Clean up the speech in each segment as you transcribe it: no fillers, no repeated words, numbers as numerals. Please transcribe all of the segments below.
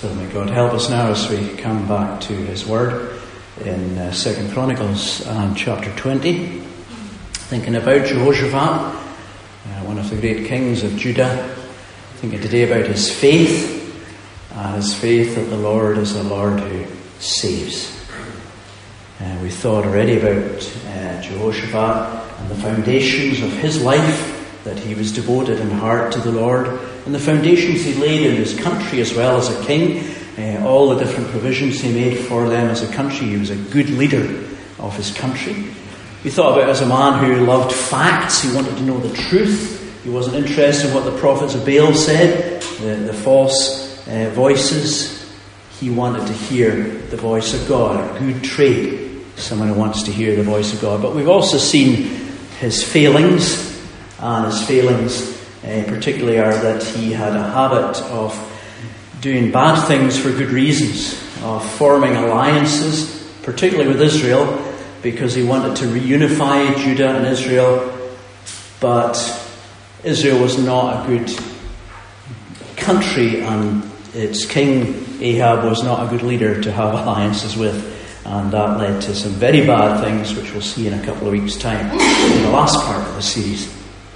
So may God help us now as we come back to His Word in 2 Chronicles and chapter 20. Thinking about Jehoshaphat, one of the great kings of Judah. Thinking today about his faith that the Lord is a Lord who saves. We thought already about Jehoshaphat and the foundations of his life, that he was devoted in heart to the Lord, and the foundations he laid in his country as well as a king, all the different provisions he made for them as a country. He was a good leader of his country. We thought about as a man who loved facts. He wanted to know the truth. He wasn't interested in what the prophets of Baal said, the false voices. He wanted to hear the voice of God, a good trait, someone who wants to hear the voice of God. But we've also seen his failings, and his failings particularly are that he had a habit of doing bad things for good reasons, of forming alliances, particularly with Israel, because he wanted to reunify Judah and Israel. But Israel was not a good country, and its king Ahab was not a good leader to have alliances with. And that led to some very bad things, which we'll see in a couple of weeks' time in the last part of the series.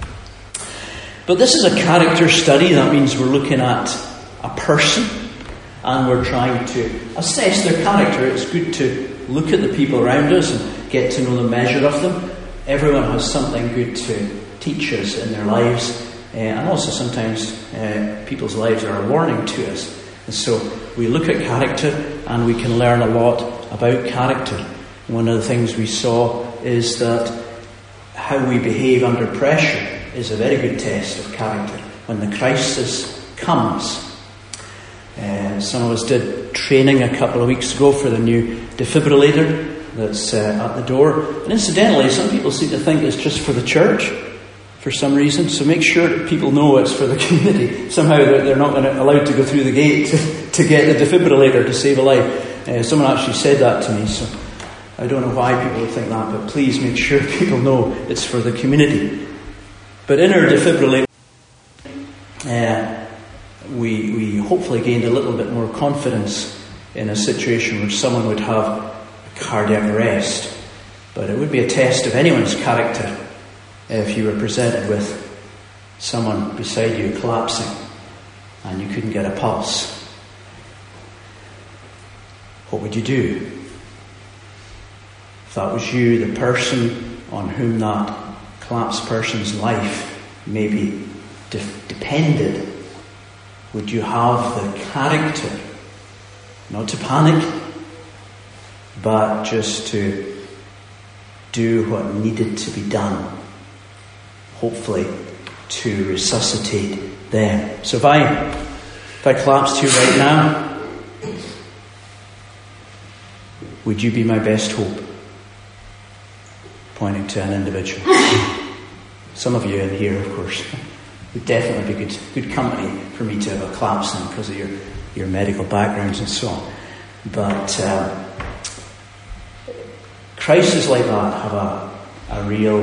But this is a character study. That means we're looking at a person and we're trying to assess their character. It's good to look at the people around us and get to know the measure of them. Everyone has something good to teach us in their lives, and also sometimes people's lives are a warning to us. And so we look at character and we can learn a lot about character. One of the things we saw is that how we behave under pressure is a very good test of character. When the crisis comes, some of us did training a couple of weeks ago for the new defibrillator that's at the door. And incidentally, some people seem to think it's just for the church for some reason. So make sure that people know it's for the community. Somehow they're not allowed to go through the gate to get the defibrillator to save a life. Someone actually said that to me, so I don't know why people would think that, but please make sure people know it's for the community. But in our defibrillator, we hopefully gained a little bit more confidence in a situation where someone would have a cardiac arrest. But it would be a test of anyone's character if you were presented with someone beside you collapsing and you couldn't get a pulse. What would you do? If that was you, the person on whom that collapsed person's life maybe depended, would you have the character not to panic, but just to do what needed to be done, hopefully to resuscitate them? So if I collapse to you right now, would you be my best hope? Pointing to an individual. Some of you in here, of course, would definitely be good company for me to have a collapse in because of your medical backgrounds and so on. But crises like that have a real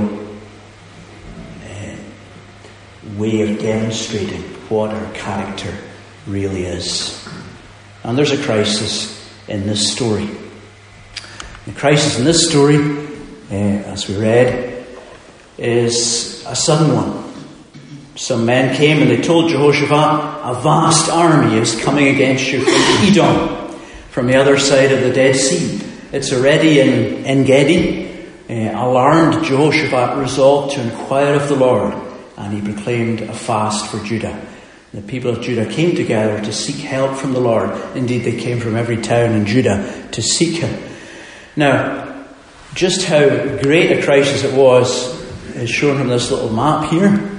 way of demonstrating what our character really is. And there's a crisis in this story. The crisis in this story, as we read, is a sudden one. Some men came and they told Jehoshaphat, a vast army is coming against you from Edom, from the other side of the Dead Sea. It's already in En-gedi. Alarmed, Jehoshaphat resolved to inquire of the Lord, and he proclaimed a fast for Judah. The people of Judah came together to seek help from the Lord. Indeed, they came from every town in Judah to seek him. Now, just how great a crisis it was is shown from this little map here.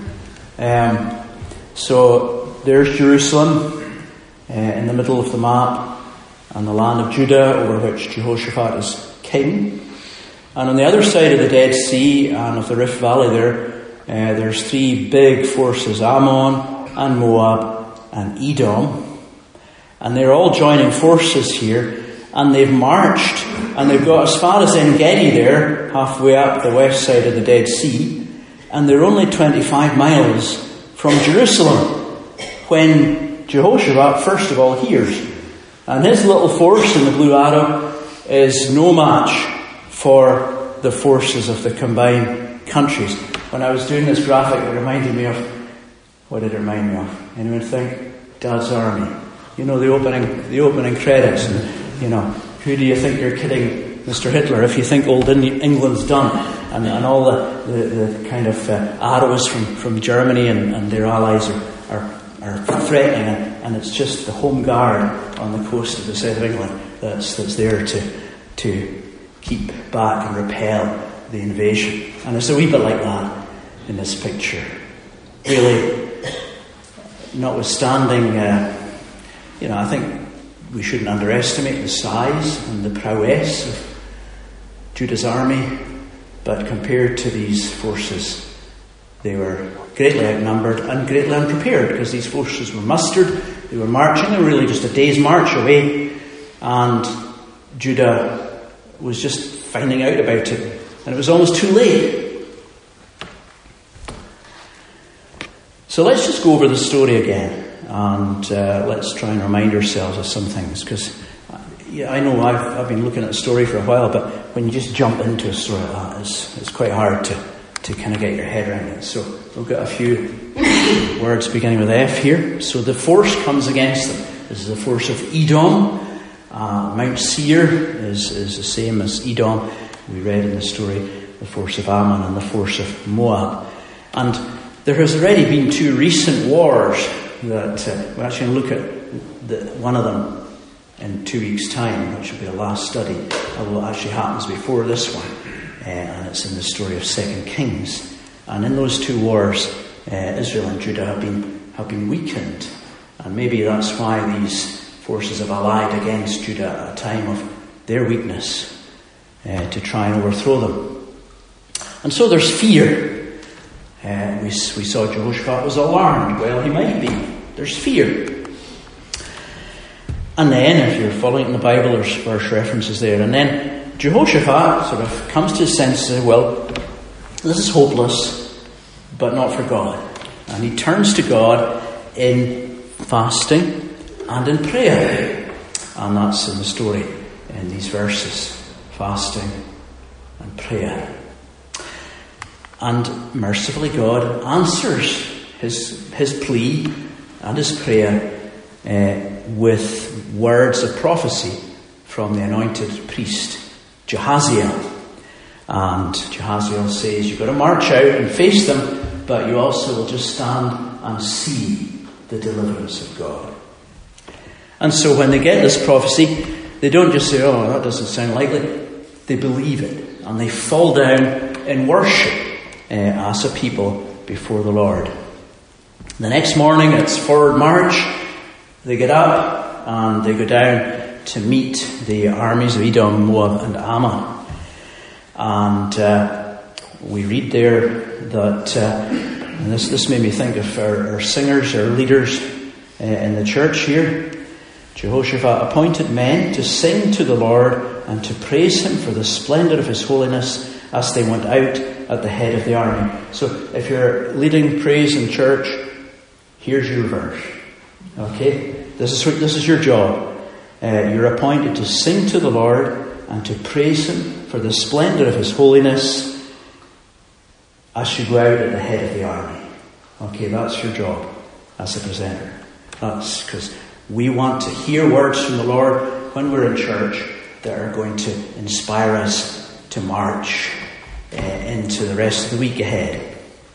So there's Jerusalem in the middle of the map, and the land of Judah over which Jehoshaphat is king. And on the other side of the Dead Sea and of the Rift Valley there's three big forces, Ammon and Moab and Edom. And they're all joining forces here, and they've marched, and they've got as far as En-gedi there, halfway up the west side of the Dead Sea, and they're only 25 miles from Jerusalem when Jehoshaphat first of all hears And his little force in the Blue Arrow is no match for the forces of the combined countries. When I was doing this graphic, it reminded me of, what did it remind me of? Anyone think? Dad's Army. You know, the opening credits. And, you know, who do you think you're kidding, Mr. Hitler, if you think old England's done? And all the kind of arrows from Germany and their allies are threatening, and it's just the Home Guard on the coast of the south of England that's there to keep back and repel the invasion. And it's a wee bit like that in this picture. Really, notwithstanding, I think we shouldn't underestimate the size and the prowess of Judah's army, but compared to these forces, they were greatly outnumbered and greatly unprepared, because these forces were mustered, they were marching, they were really just a day's march away, and Judah was just finding out about it, and it was almost too late. So let's just go over the story again, and let's try and remind ourselves of some things, because I know I've been looking at the story for a while, but when you just jump into a story like that, it's quite hard to kind of get your head around it. So we've got a few words beginning with F here. So the force comes against them. This is the force of Edom. Mount Seir is the same as Edom. We read in the story the force of Ammon and the force of Moab. And there has already been two recent wars that we're actually going to look at one of them in 2 weeks' time, which will be the last study, although it actually happens before this one, and it's in the story of 2 Kings. And in those two wars, Israel and Judah have been weakened, and maybe that's why these forces have allied against Judah at a time of their weakness, to try and overthrow them. And so there's fear. We saw Jehoshaphat was alarmed. Well, he might be. There's fear. And then, if you're following in the Bible, there's verse references there. And then Jehoshaphat sort of comes to his senses, well, this is hopeless, but not for God. And he turns to God in fasting and in prayer. And that's in the story in these verses. Fasting and prayer. And mercifully God answers his plea and his prayer with words of prophecy from the anointed priest Jahaziel. And Jahaziel says, you've got to march out and face them, but you also will just stand and see the deliverance of God. And so when they get this prophecy, they don't just say, oh, that doesn't sound likely. They believe it, and they fall down in worship as a people before the Lord. The next morning, it's forward march. They get up and they go down to meet the armies of Edom, Moab and Ammon. And we read there that, and this made me think of our singers, our leaders in the church here. Jehoshaphat appointed men to sing to the Lord and to praise him for the splendour of his holiness as they went out at the head of the army. So if you're leading praise in church, here's your verse. Okay? This is your job. You're appointed to sing to the Lord and to praise him for the splendour of his holiness as you go out at the head of the army. Okay, that's your job as a presenter. That's because we want to hear words from the Lord when we're in church that are going to inspire us to march into the rest of the week ahead.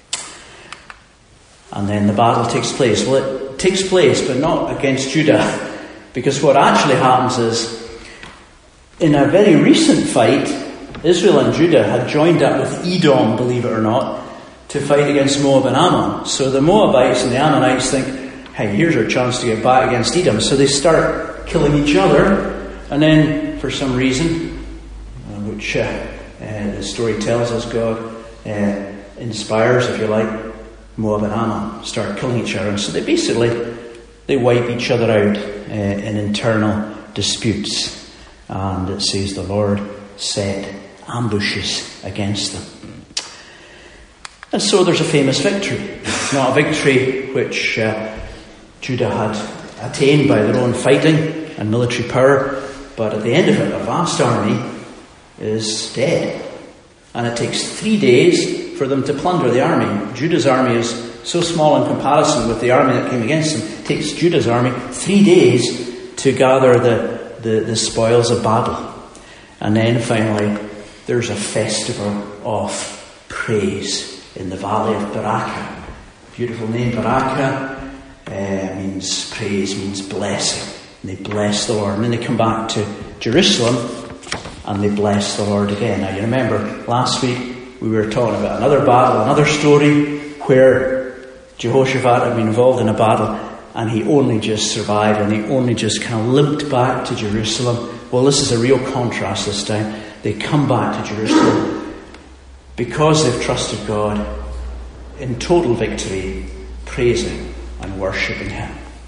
And then the battle takes place. Well, it takes place, but not against Judah. Because what actually happens is, in a very recent fight, Israel and Judah had joined up with Edom, believe it or not, to fight against Moab and Ammon. So the Moabites and the Ammonites think, hey, here's our chance to get back against Edom. So they start killing each other. And then, for some reason, which the story tells us God inspires, if you like, Moab and Ammon start killing each other. And so they wipe each other out in internal disputes. And it says the Lord set ambushes against them. And so there's a famous victory. It's not a victory which Judah had attained by their own fighting. and military power, but at the end of it, a vast army is dead. And it takes 3 days for them to plunder the army. Judah's army is so small in comparison with the army that came against them. It takes Judah's army 3 days to gather the spoils of battle. And then finally, there's a festival of praise in the valley of Barakah. Beautiful name, Barakah, means praise, means blessing. And they bless the Lord. And then they come back to Jerusalem and they bless the Lord again. Now you remember last week we were talking about another battle, another story where Jehoshaphat had been involved in a battle and he only just survived and he only just kind of limped back to Jerusalem. Well, this is a real contrast this time. They come back to Jerusalem because they've trusted God in total victory, praising and worshipping Him.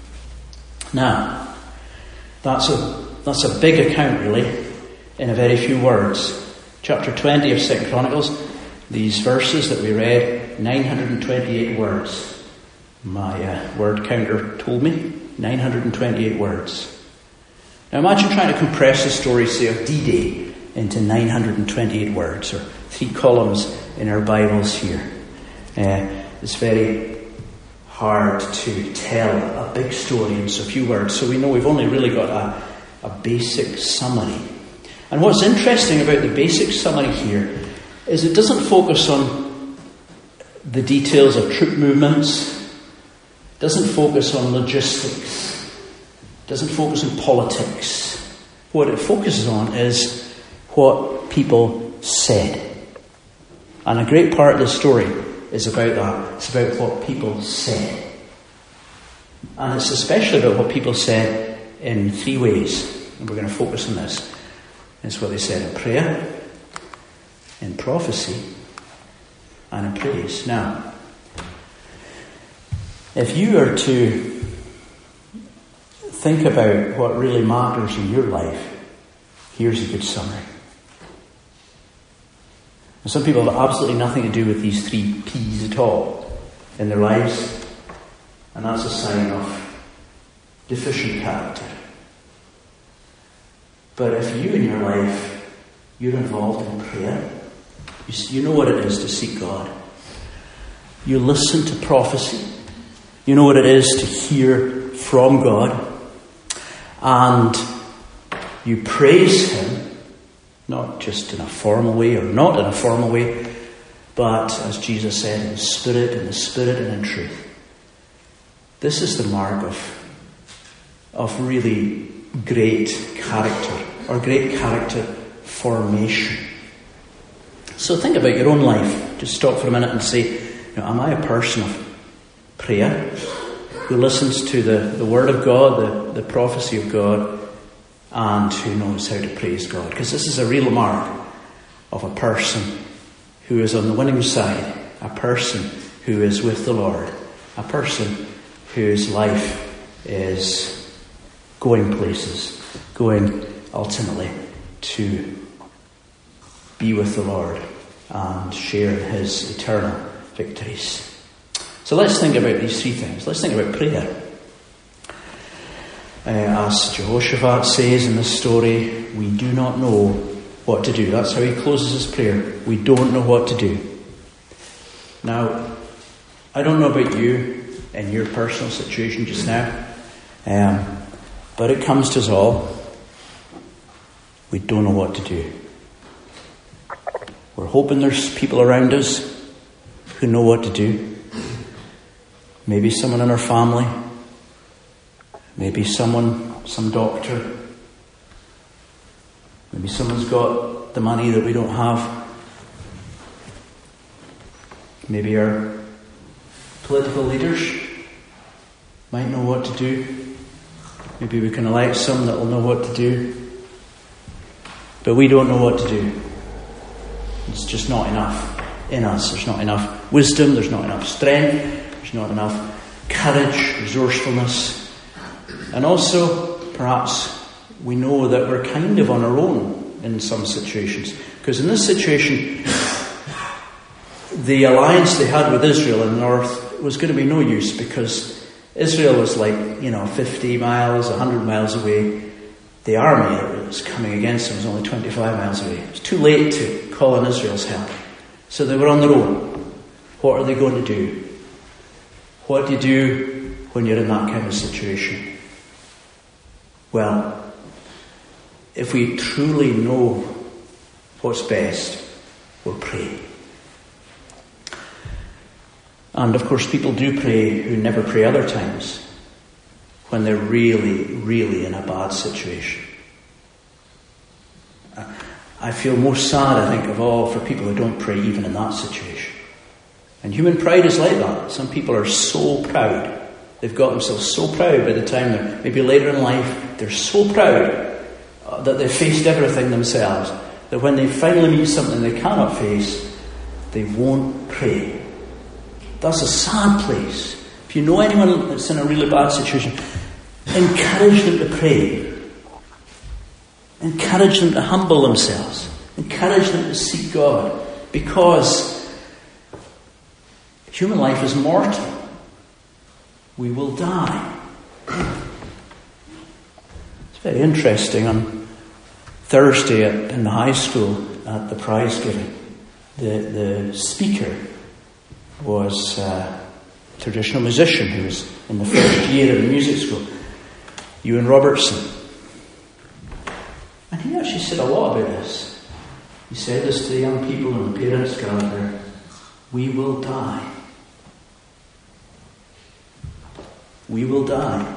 Now, that's a big account really, in a very few words. Chapter 20 of 2 Chronicles, these verses that we read, 928 words. My word counter told me 928 words. Now imagine trying to compress the story, say, of D-Day into 928 words, or 3 columns in our Bibles here. It's very hard to tell a big story in so few words, so we know we've only really got a basic summary. And what's interesting about the basic summary here is it doesn't focus on the details of troop movements, doesn't focus on logistics, doesn't focus on politics. What it focuses on is what people said. And a great part of the story is about that. It's about what people said. And it's especially about what people said in 3 ways. And we're going to focus on this. It's what they said in prayer, in prophecy, and in praise. Now, if you are to think about what really matters in your life, here's a good summary. And some people have absolutely nothing to do with these 3 P's at all in their lives, and that's a sign of deficient character. But if you in your life, you're involved in prayer, you know what it is to seek God. You listen to prophecy. You know what it is to hear from God. And you praise Him, not just in a formal way or not in a formal way, but as Jesus said, in the Spirit and in truth. This is the mark of really great character, or great character formation. So think about your own life. Just stop for a minute and say, am I a person of prayer, who listens to the Word of God, the prophecy of God, and who knows how to praise God? Because this is a real mark of a person who is on the winning side, a person who is with the Lord, a person whose life is going places, going ultimately to be with the Lord and share in His eternal victories. So let's think about these 3 things. Let's think about prayer. As Jehoshaphat says in this story, we do not know what to do. That's how he closes his prayer. We don't know what to do. Now, I don't know about you and your personal situation just now, but it comes to us all. We don't know what to do. We're hoping there's people around us who know what to do. Maybe someone in our family. Maybe some doctor. Maybe someone's got the money that we don't have. Maybe our political leaders might know what to do. Maybe we can elect some that will know what to do. But we don't know what to do. It's just not enough in us. There's not enough wisdom. There's not enough strength. There's not enough courage, resourcefulness. And also, perhaps, we know that we're kind of on our own in some situations. Because in this situation, the alliance they had with Israel in the north was going to be no use, because Israel was 50 miles, 100 miles away. the army that was coming against them was only 25 miles away. It was too late to call on Israel's help. So they were on their own. What are they going to do? What do you do when you're in that kind of situation? Well, if we truly know what's best, we'll pray. And of course, people do pray who never pray other times, when they're really, really in a bad situation. I feel most sad, I think, of all for people who don't pray even in that situation. And human pride is like that. Some people are so proud. They've got themselves so proud by the time they're maybe later in life. They're so proud that they've faced everything themselves, that when they finally meet something they cannot face, they won't pray. That's a sad place. If you know anyone that's in a really bad situation, encourage them to pray. Encourage them to humble themselves. Encourage them to seek God. Because human life is mortal. We will die. It's very interesting. On Thursday in the high school at the prize giving, the speaker was a traditional musician who was in the first year of the music school, Ewan Robertson. And he actually said a lot about this. He said this to the young people and the parents gathered there. We will die. We will die.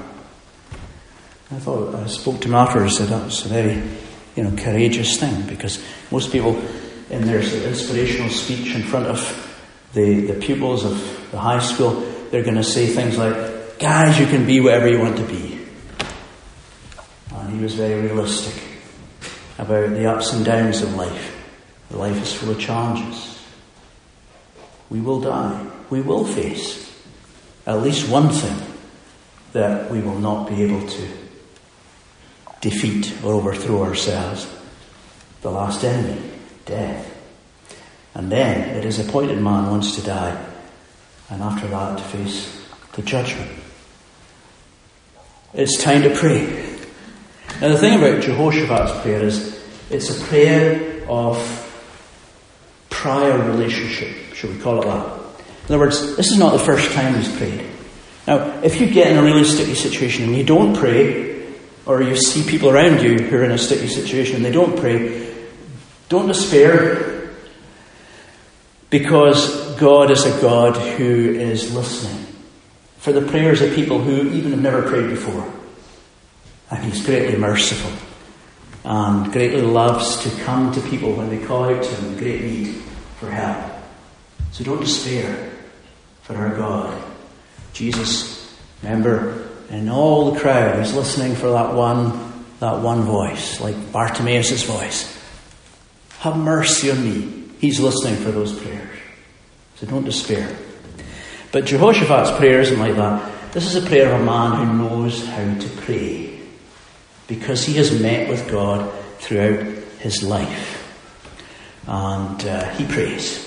I spoke to him afterwards and said that was a very, courageous thing, because most people in their inspirational speech in front of the pupils of the high school, they're going to say things like, guys, you can be whatever you want to be. And he was very realistic about the ups and downs of life. Life is full of challenges. We will die. We will face at least one thing that we will not be able to defeat or overthrow ourselves. The last enemy, death. And then it is appointed man once to die, and after that to face the judgment. It's time to pray. Now the thing about Jehoshaphat's prayer is it's a prayer of prior relationship, should we call it that. In other words, this is not the first time he's prayed. Now, if you get in a really sticky situation and you don't pray, or you see people around you who are in a sticky situation and they don't pray, don't despair, because God is a God who is listening for the prayers of people who even have never prayed before. And he's greatly merciful and greatly loves to come to people when they call out to him in great need for help. So don't despair, for our God. Jesus, remember, in all the crowd is listening for that one voice, like Bartimaeus' voice. Have mercy on me. He's listening for those prayers. So don't despair. But Jehoshaphat's prayer isn't like that. This is a prayer of a man who knows how to pray, because he has met with God throughout his life. And he prays.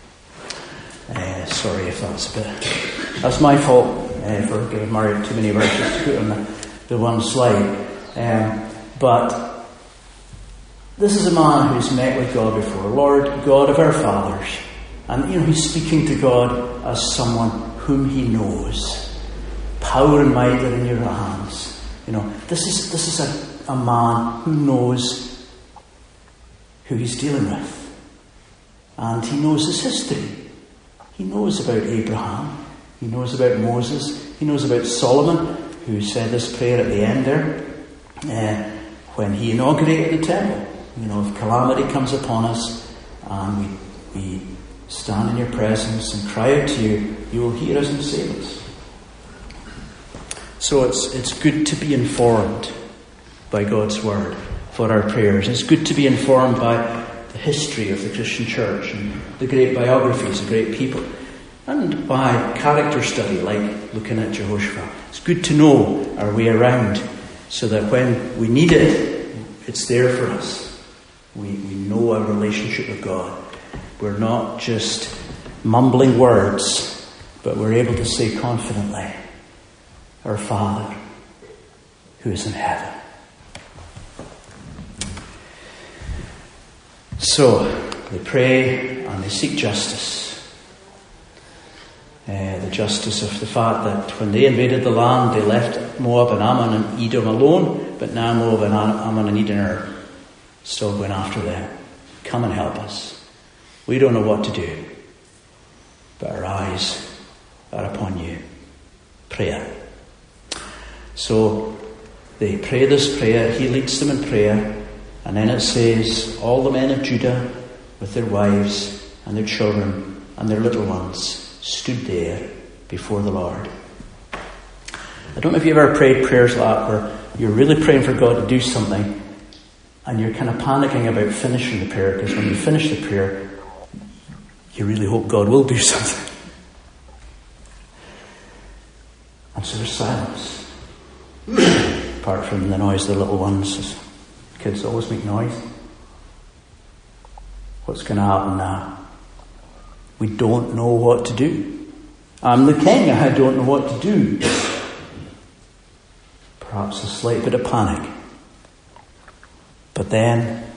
Sorry if that's my fault for getting married too many verses to put on the one slide. But this is a man who's met with God before. Lord, God of our fathers. And he's speaking to God as someone whom he knows. Power and might are in your hands. This is a man who knows who he's dealing with. And he knows his history. He knows about Abraham. He knows about Moses. He knows about Solomon, who said this prayer at the end there, when he inaugurated the temple. If calamity comes upon us and we stand in your presence and cry out to you, you will hear us and save us. So it's good to be informed by God's word for our prayers. It's good to be informed by the history of the Christian church and the great biographies of great people, and by character study like looking at Jehoshaphat. It's good to know our way around so that when we need it, it's there for us. We know our relationship with God. We're not just mumbling words, but we're able to say confidently, Our Father who is in heaven. So, they pray and they seek justice. The justice of the fact that when they invaded the land, they left Moab and Ammon and Edom alone, but now Moab and Ammon and Edom are still going after them. Come and help us. We don't know what to do, but our eyes are upon you. Prayer. So they pray this prayer. He leads them in prayer, and then it says, all the men of Judah with their wives and their children and their little ones stood there before the Lord. I don't know if you've ever prayed prayers like that where you're really praying for God to do something and you're kind of panicking about finishing the prayer, because when you finish the prayer, you really hope God will do something. And so there's silence. Apart from the noise of the little ones. Kids always make noise. What's going to happen now? We don't know what to do. I'm the king, I don't know what to do. Perhaps a slight bit of panic. But then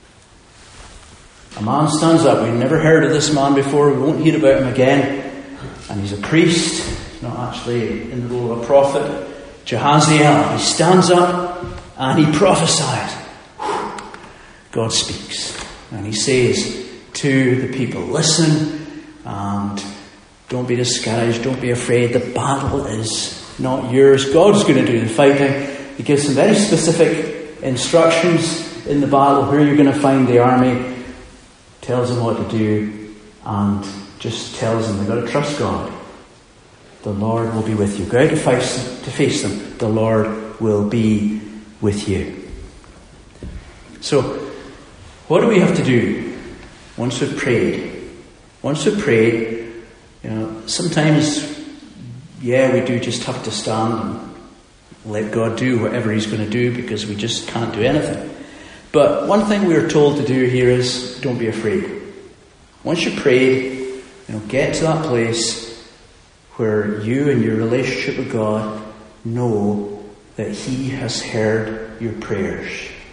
a man stands up. We've never heard of this man before. We won't hear about him again. And he's a priest. He's not actually in the role of a prophet. Jahaziel. He stands up and he prophesies. God speaks. And he says to the people, listen, and don't be discouraged, don't be afraid. The battle is not yours. God's going to do the fighting. He gives some very specific instructions in the battle, where you're going to find the army, tells them what to do, and just tells them they've got to trust God. The Lord will be with you. Go out to face them. The Lord will be with you. So, what do we have to do once we've prayed? Once we've prayed, sometimes, we do just have to stand and let God do whatever He's going to do, because we just can't do anything. But one thing we are told to do here is don't be afraid. Once you've prayed, get to that place where you and your relationship with God know that He has heard your prayers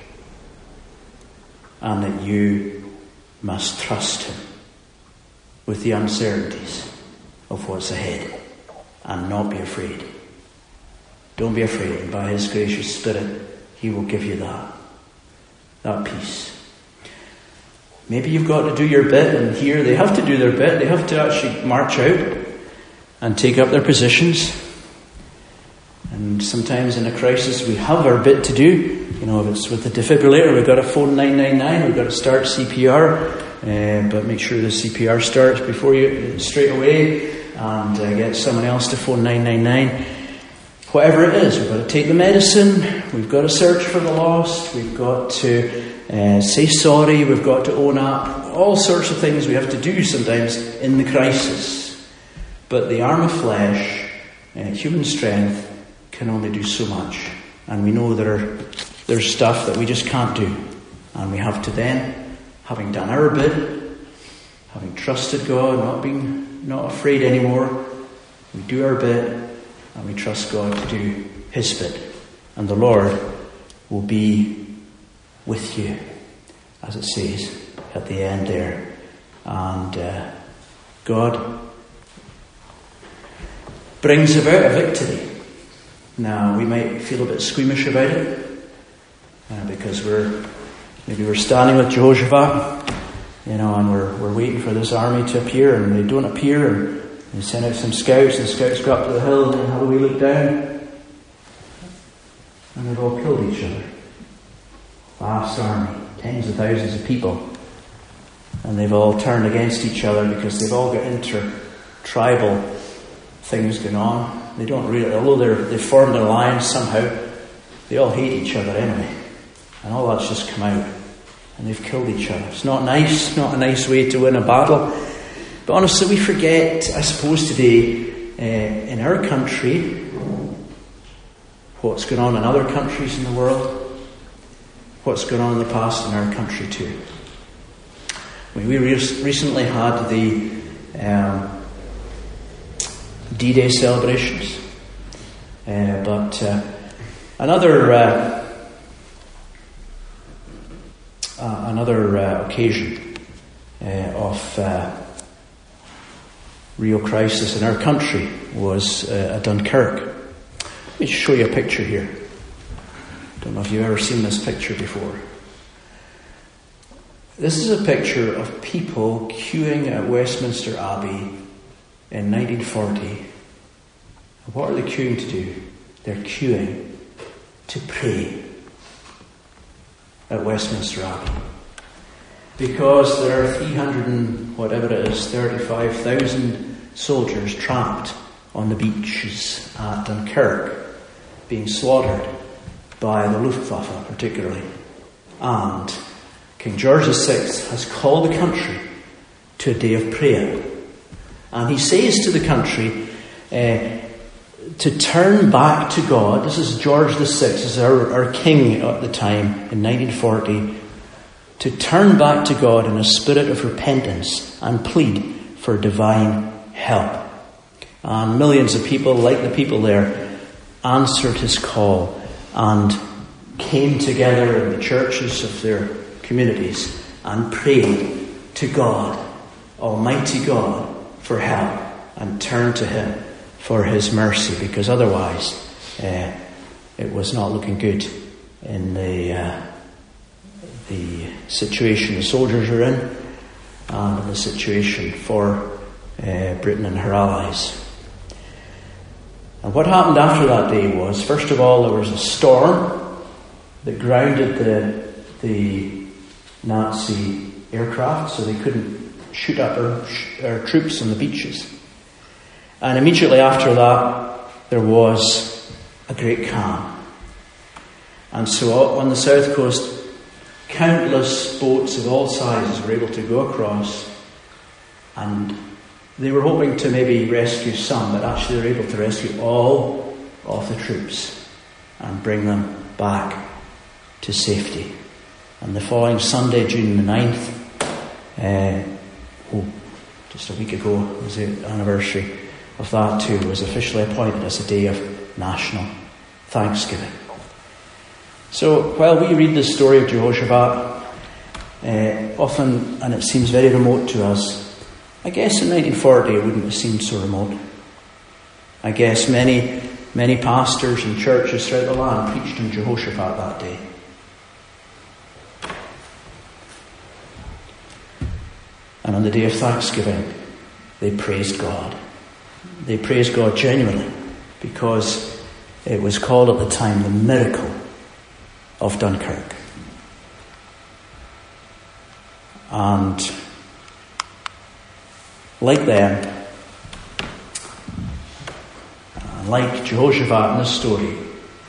and that you must trust Him with the uncertainties of what's ahead and not be afraid. Don't be afraid. And by His gracious Spirit, He will give you that peace. Maybe you've got to do your bit, and here they have to do their bit. They have to actually march out and take up their positions. And sometimes in a crisis we have our bit to do. If it's with the defibrillator, we've got to phone 999, we've got to start CPR, but make sure the CPR starts before you straight away, and get someone else to phone 999. Whatever it is, we've got to take the medicine, we've got to search for the lost, we've got to say sorry, we've got to own up, all sorts of things we have to do sometimes in the crisis. But the arm of flesh, human strength, can only do so much. And we know there's stuff that we just can't do. And we have to then, having done our bit, having trusted God, not afraid anymore, we do our bit and we trust God to do His bit. And the Lord will be with you, as it says at the end there. And God brings about a victory. Now, we might feel a bit squeamish about it, because we're standing with Jehoshaphat, and we're waiting for this army to appear, and they don't appear, and they send out some scouts, and the scouts go up to the hill, and have a wee look down, and they've all killed each other. Vast army, tens of thousands of people, and they've all turned against each other because they've all got inter-tribal things going on. They don't really, although they've formed an alliance somehow, they all hate each other anyway. And all that's just come out. And they've killed each other. It's not nice, not a nice way to win a battle. But honestly, we forget, I suppose today, in our country, what's going on in other countries in the world, what's going on in the past in our country too. We recently had the D-Day celebrations, but another another occasion of real crisis in our country was at Dunkirk. Let me show you a picture here. Don't know if you've ever seen this picture before. This is a picture of people queuing at Westminster Abbey in 1940. What are they queuing to do? They're queuing to pray at Westminster Abbey. Because there are 35,000 soldiers trapped on the beaches at Dunkirk, being slaughtered by the Luftwaffe particularly. And King George VI has called the country to a day of prayer. And he says to the country to turn back to God. This is George VI, this is our king at the time in 1940. To turn back to God in a spirit of repentance and plead for divine help. And millions of people, like the people there, answered his call and came together in the churches of their communities and prayed to God, Almighty God, for help and turned to him for his mercy, because otherwise it was not looking good in the situation the soldiers are in and the situation for Britain and her allies. And what happened after that day was, first of all, there was a storm that grounded the Nazi aircraft, so they couldn't shoot up our troops on the beaches. And immediately after that, there was a great calm. And so on the south coast, countless boats of all sizes were able to go across, and they were hoping to maybe rescue some, but actually they were able to rescue all of the troops and bring them back to safety. And the following Sunday, June the 9th, just a week ago was the anniversary of that too, was officially appointed as a day of national thanksgiving. So while we read the story of Jehoshaphat, often, and it seems very remote to us, I guess in 1940 it wouldn't have seemed so remote. I guess many pastors and churches throughout the land preached on Jehoshaphat that day. And on the day of thanksgiving, they praised God. They praised God genuinely, because it was called at the time the miracle of Dunkirk. And like them, like Jehoshaphat in this story,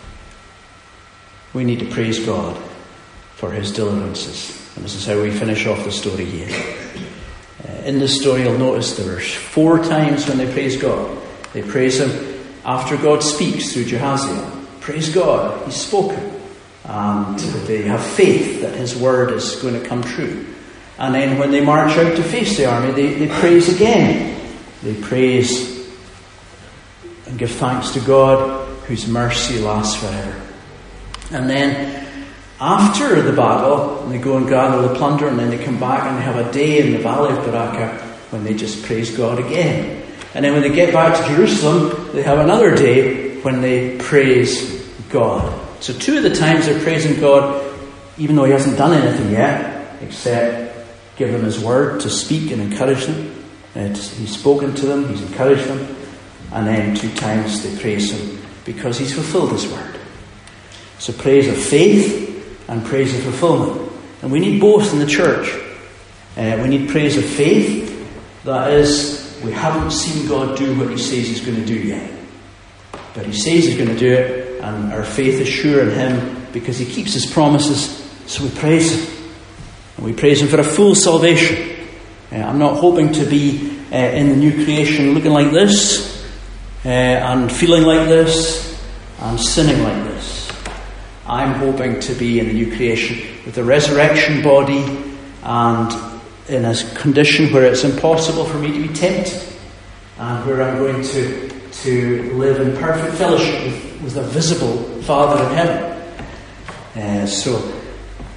we need to praise God for his deliverances. And this is how we finish off the story here. In this story, you'll notice there were 4 times when they praise God. They praise him after God speaks through Jahaziel. Praise God, he's spoken. And they have faith that his word is going to come true. And then when they march out to face the army, they praise again. They praise and give thanks to God, whose mercy lasts forever. And then after the battle, they go and gather the plunder, and then they come back and they have a day in the valley of Barakah when they just praise God again. And then when they get back to Jerusalem, they have another day when they praise God. So 2 of the times they're praising God, even though he hasn't done anything yet, except give them his word to speak and encourage them. He's spoken to them, he's encouraged them. And then 2 times they praise him because he's fulfilled his word. So praise of faith and praise of fulfillment. And we need both in the church. We need praise of faith. That is, we haven't seen God do what he says he's going to do yet. But he says he's going to do it, and our faith is sure in him because he keeps his promises. So we praise him. And we praise him for a full salvation. I'm not hoping to be in the new creation looking like this, and feeling like this, and sinning like this. I'm hoping to be in the new creation with a resurrection body and in a condition where it's impossible for me to be tempted, and where I'm going to live in perfect fellowship with a visible Father in heaven. So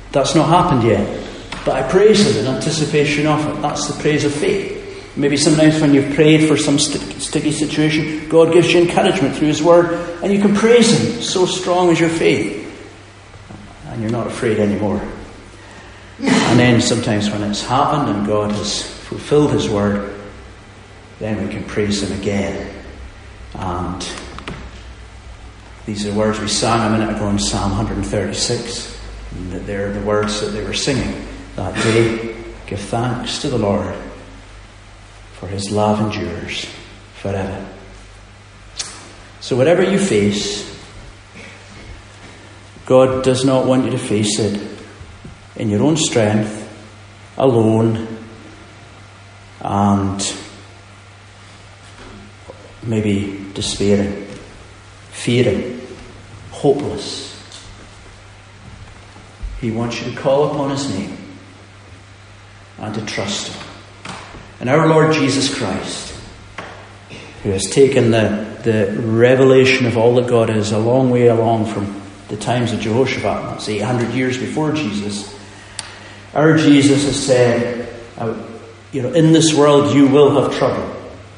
That's not happened yet. But I praise Him in anticipation of it. That's the praise of faith. Maybe sometimes when you've prayed for some sticky situation, God gives you encouragement through His Word, and you can praise Him. So strong is your faith. And you're not afraid anymore. And then sometimes when it's happened and God has fulfilled His Word, then we can praise Him again. And these are the words we sang a minute ago in Psalm 136. And they're the words that they were singing that day. Give thanks to the Lord, for His love endures forever. So whatever you face, God does not want you to face it in your own strength, alone, and maybe despairing, fearing, hopeless. He wants you to call upon His name and to trust Him. And our Lord Jesus Christ, who has taken the revelation of all that God is a long way along from the times of Jehoshaphat, that's 800 years before Jesus, our Jesus has said, in this world you will have trouble,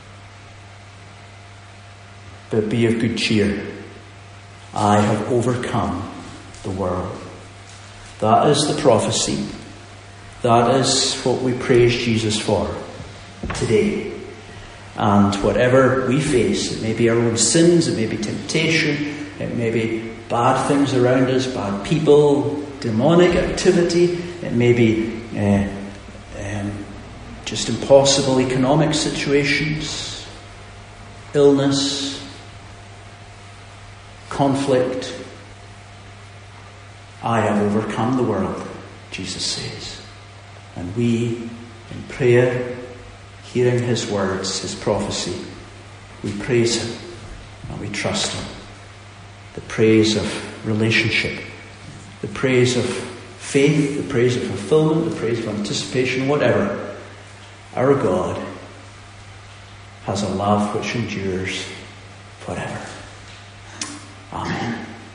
but be of good cheer. I have overcome the world. That is the prophecy. That is what we praise Jesus for today. And whatever we face, it may be our own sins, it may be temptation, it may be bad things around us, bad people, demonic activity, it may be just impossible economic situations, illness, conflict. I have overcome the world, Jesus says. And we, in prayer, hearing His words, His prophecy, we praise Him and we trust Him. The praise of relationship, the praise of faith, the praise of fulfillment, the praise of anticipation, whatever. Our God has a love which endures forever. Amen.